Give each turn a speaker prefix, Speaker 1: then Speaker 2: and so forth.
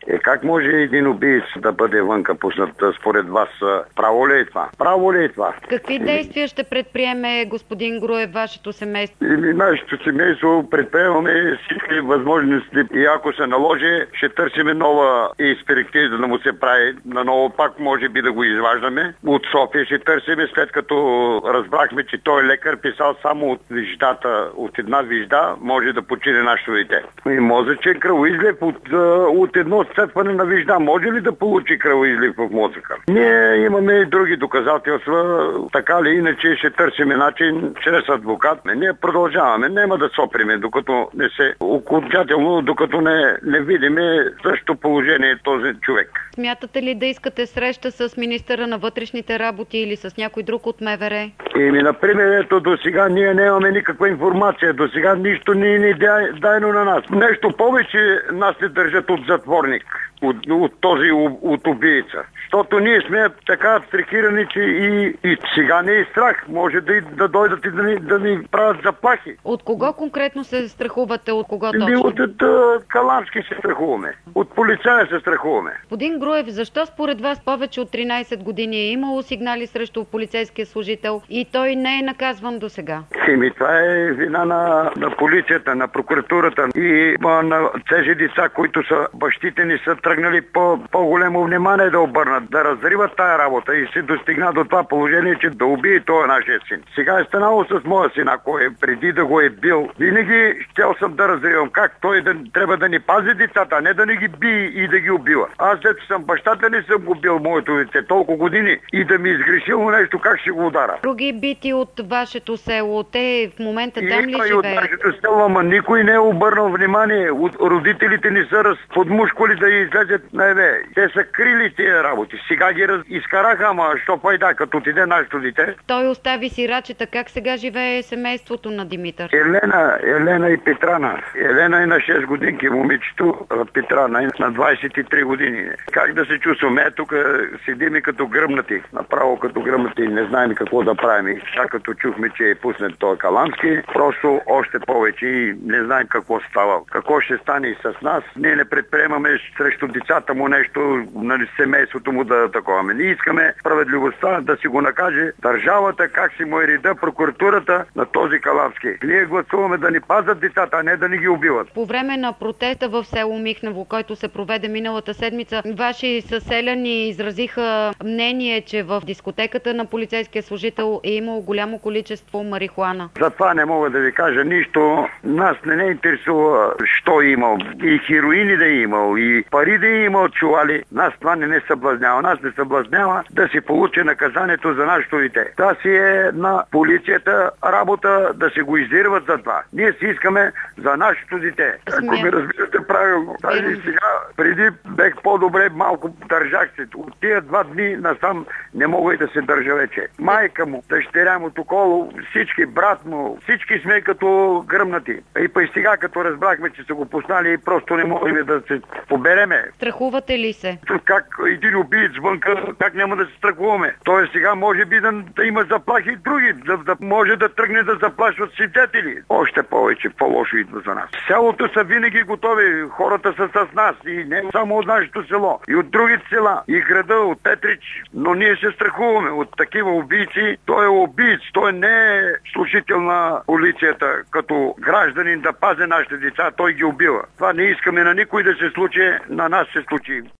Speaker 1: Как може един убиец да бъде вънка пуснат според вас? Право ли е това? Право ли е това?
Speaker 2: Какви действия ще предприеме господин Груев вашето семейство?
Speaker 1: Нашето семейство предприемаме всички възможности и ако се наложи, ще търсиме нова експертиза да му се прави. Наново пак може би да го изваждаме. От София ще търсиме, след като разбрахме, че той лекар писал само от виждата, от една вижда може да почине нашето дете. И мозъчен кръвоизлив от едно сцепване на вижда. Може ли да получи кръвоизлив в мозъка? Ние имаме и други доказателства. Така ли иначе ще търсим начин чрез адвокат. Ние продължаваме. Няма да соприме, докато не се окончателно, докато не видиме същото положение този човек.
Speaker 2: Смятате ли да искате среща с министъра на вътрешните работи или с някой друг от МВР?
Speaker 1: Например, ето до сега ние нямаме никаква информация. До сега нищо не е дайно на нас. Нещо повече нас се държат от затворник. От убийца. Защото ние сме така абстрахирани, че и сега не е страх. Може да дойдат и да ни правят заплахи.
Speaker 2: От кого конкретно се страхувате? От кого точно?
Speaker 1: От Калански се страхуваме. От полицая се страхуваме.
Speaker 2: Господин Груев, защо според вас повече от 13 години е имало сигнали срещу полицейския служител и той не е наказван до сега?
Speaker 1: Това е вина на полицията, на прокуратурата и на тези деца, които са бащите ни са тръгнали по-голямо внимание да обърнат, да разриват тая работа и се достигна до това положение, че да убие този нашия син. Сега е станало с моя син, ако преди да го е бил. Винаги щел съм да разривам как той трябва да ни пази децата, а не да ни ги бие и да ги убива. Аз дето съм бащата, не съм го бил моето дете толкова години и да ми изгрешило нещо, как ще го удара.
Speaker 2: Други бити от вашето село, те в момента там ли живеят?
Speaker 1: И от нашето село, ама никой не е обърнал внимание. Родителите ни са подмушкали да излезат. Те са крили тия работи. Сега ги изкараха, ама що пайда, като отиде нашето дете.
Speaker 2: Той остави сирачета. Как сега живее семейството на Димитър?
Speaker 1: Елена и Петрана. Елена е на 6 годинки, момичето, Петрана е на 23 години. Как да се чувстваме? Тук седим и като гръмнати. Направо като гръмнати. Не знаем какво да правим. Сега като чухме, че е пуснат този Калански, просто още повече и не знаем какво става. Какво ще стане и с нас. Ние не предприемаме срещу децата му нещо, на семейството му да таковаме. Ние искаме справедливостта да си го накаже държавата, как си му е реда, прокуратурата на този Калански. Ние гласуваме да ни пазят децата, а не да ни ги убиват.
Speaker 2: По време на протеста в село Михнево, който се проведе миналата седмица, ваши съселяни изразиха мнение, че в дискотеката на полицейския служител е имало голямо количество марихуана.
Speaker 1: Затова не мога да ви кажа нищо. Нас не интересува що е имал. И хероини да е имал, и пари да е имал, чували. Нас това не съблазнява. Нас не съблазнява да си получи наказанието за нашето дете. Това си е на полицията работа да се го издирват за това. Ние си искаме за нашето дете. Ако ме разбирате правилно. Тази сега, преди бех по-добре, малко държах се. От тия 2 дни насам не мога и да се държа вече. Майка му, дъщеря му, около, всички, брат му, всички сме като гръмнати. И па и сега, като разбрахме, че са го пуснали, просто не можем да се побереме.
Speaker 2: Страхувате ли се?
Speaker 1: Как един убиец вънка, как няма да се страхуваме? Тоест сега може би да има заплахи и други, да може да тръгне да заплашват свидетели. Още повече, по-лошо идва за нас. Селото са винаги готови, хората са с нас и не само от нашето село, и от другите села, и града, от Петрич, но ние се страхуваме от такива убийци. Той е убиец, той не е служител на полицията, като гражданин да пази нашите деца, той ги убива. Това не искаме на никой да се случи, на нас се случи.